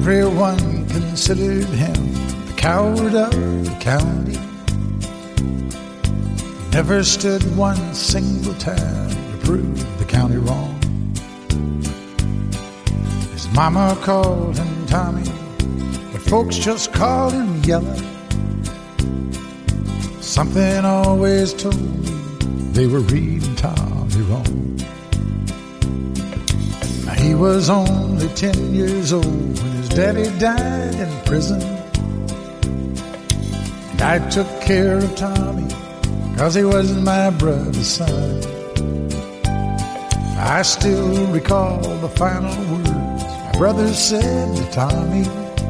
Everyone considered him the coward of the county. He never stood one single time to prove the county wrong. His mama called him Tommy, but folks just called him Yellow. Something always told me they were reading Tommy wrong. Now, he was only 10 years old when his daddy died in prison. And I took care of Tommy 'cause he was my brother's son. I still recall the final words my brother said to Tommy.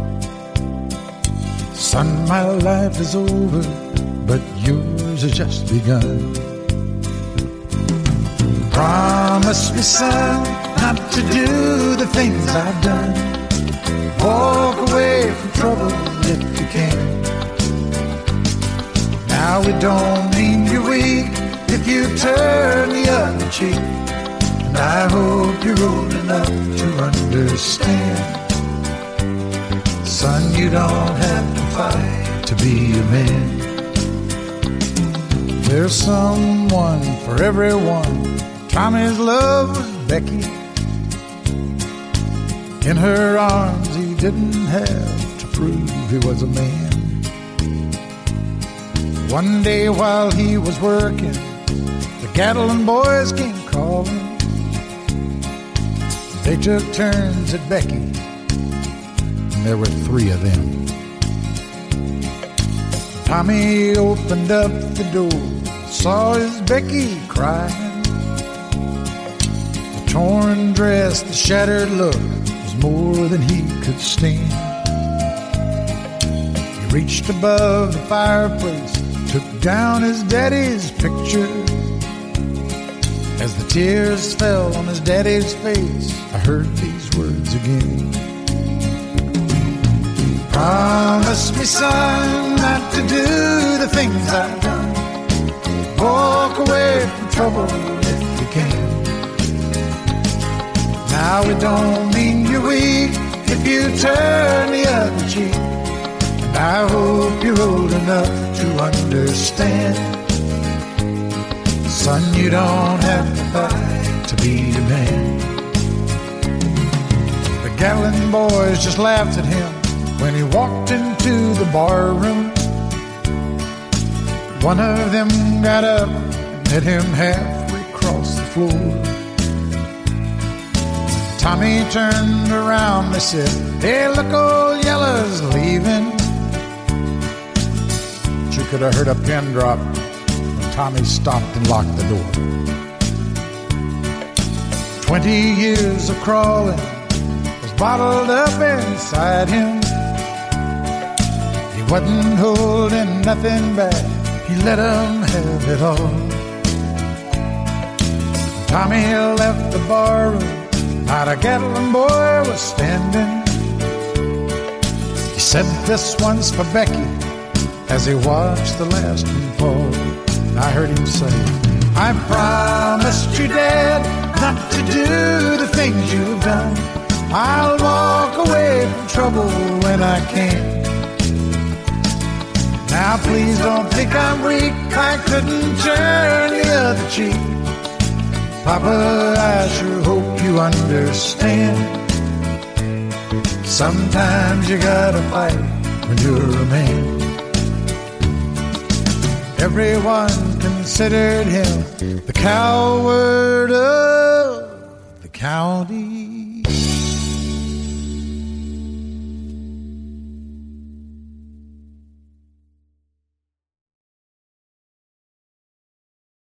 Son, my life is over, but yours has just begun. Promise me, son, not to do the things I've done. Walk away from trouble if you can. Now it don't mean you're weak if you turn the other cheek. And I hope you're old enough to understand. Son, you don't have to fight to be a man. There's someone for everyone. Tommy's love was Becky. In her arms he didn't have to prove he was a man. One day while he was working, the Gatlin boys came calling. They took turns at Becky, and there were 3 of them. Tommy opened up the door, saw his Becky crying. The torn dress, the shattered look was more than he could stand. He reached above the fireplace, took down his daddy's picture. As the tears fell on his daddy's face, I heard these words again. Promise me, son, not to do the things I've done. Walk away from trouble if you can. Now it don't mean you're weak if you turn the other cheek. And I hope you're old enough to understand. Son, you don't have to fight to be a man. The Gatlin boys just laughed at him when he walked into the bar room. One of them got up and met him halfway across the floor. Tommy turned around, they said, "Hey, look, old Yellow's leaving." But you could have heard a pin drop when Tommy stopped and locked the door. 20 years of crawling was bottled up inside him. He wasn't holding nothing back, he let him have it all. Tommy left the barroom, not a Gatlin boy was standing. He said, "This one's for Becky," as he watched the last one fall. And I heard him say, "I promised you, Dad, not to do the things you've done. I'll walk away from trouble when I can. Now please don't think I'm weak, I couldn't turn the other cheek. Papa, I sure hope you understand. Sometimes you gotta fight when you're a man." Everyone considered him the coward of the county.